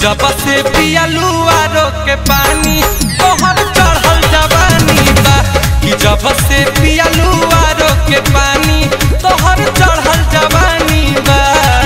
जब से पियलू आरो के पानी तोहर चढ़ल जवानी बा कि जब से पियलू आरो के पानी तोहर चढ़ल जवानी बा।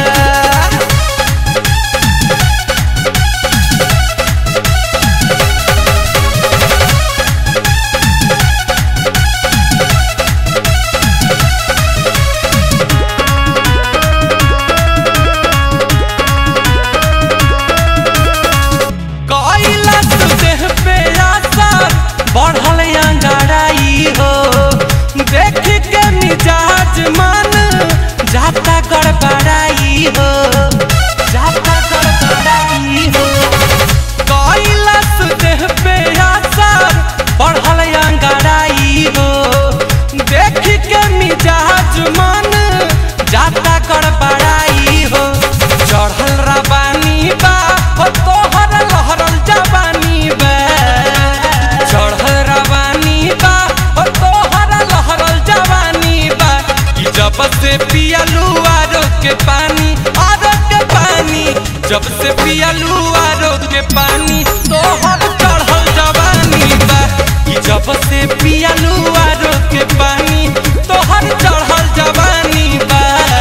बढ़ल अंगाराई हो देख के मिजाज मन जाता गड़बड़ाई हो, जाता गड़बड़ाई हो। कैलाश देह पे असर बढ़ल अंगाराई हो देख के मिजाज मन जाता गड़बड़ाई हो। चढ़ल रवानी बा हो तोहर लहरल जवानी बा, चढ़ल रवानी बा हो तोहर लहरल जवानी बा कि जब से पियलू आरो के पानी, आरो के पानी, जब से पियलू आरो के पानी तोहर चढ़ल जवानी बा कि जब से पियलू आरो के पानी तोहर चढ़ल जवानी बा।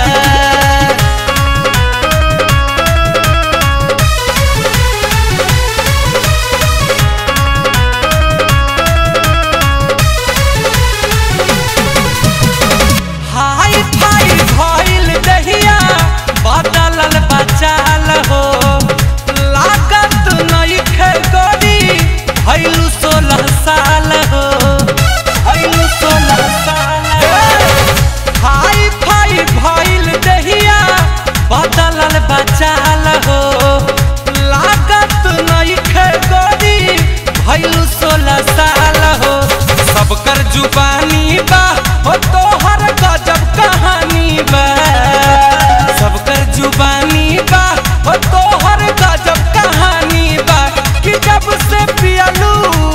बदलल बचाल हो लागत नइखे गोरी भइलू 16 साल हो, भइलू 16 साल। हाई फाई भइल दहिया बदलल बचाल हो लागत नइखे गोरी भइलू 16 साल हो। सबकर जुबानी बा हो तोहर गजब कहानी बा, सबकर जुबानी बा हो तोहर गजब कहानी बा कि जब से पियलू,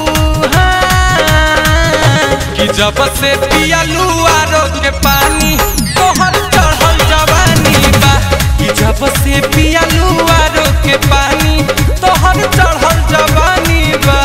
कि जब से पियलू आरो के पानी तोहर चढ़ल जवानी बा कि जब से पियलू आरो के पानी तोहर चढ़ल जवानी बा।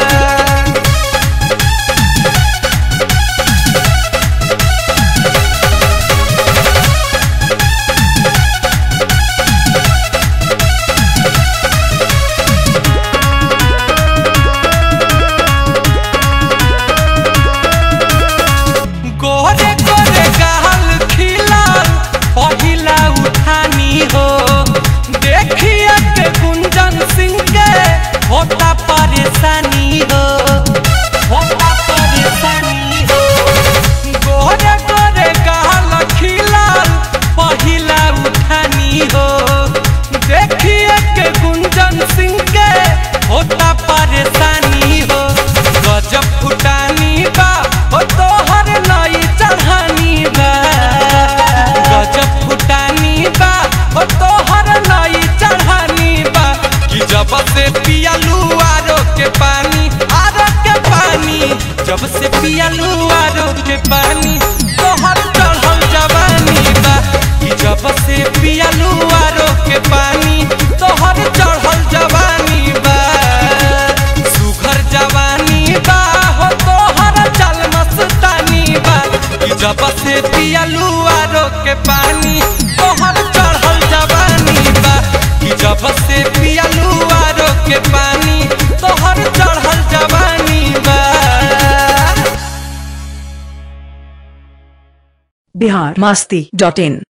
गोरे गोरे गाल खिलाल पहिला उठानी हो देखिए के गुंजन सिंह के होता परेशानी हो, होता परेशानी हो। गोरे गोरे गाल खिलाल पहिला उठानी हो देखिए के गुंजन सिंह के होता परेशानी हो। गजब फुटानी बा हो तोहर नई चढ़ानी बा, गजब फुटानी बा हो तोहर नई चढ़ानी बा कि जब से पियलू आरो के पानी, आरो के पानी, जब से पियलू आरो के पानी तोहर चढ़ल जवानी बा कि जब से पियलू आरो के पानी तोहर चढ़ल जवानी बा। सुघर जवानी बा हो तोहर चल मस्तानी बा कि जब से पियलू आरो के पानी तोहर चढ़ल जवानी बा कि जब से पियलू आरो के पानी तोहर चढ़ल जवानी बा। biharmasti.in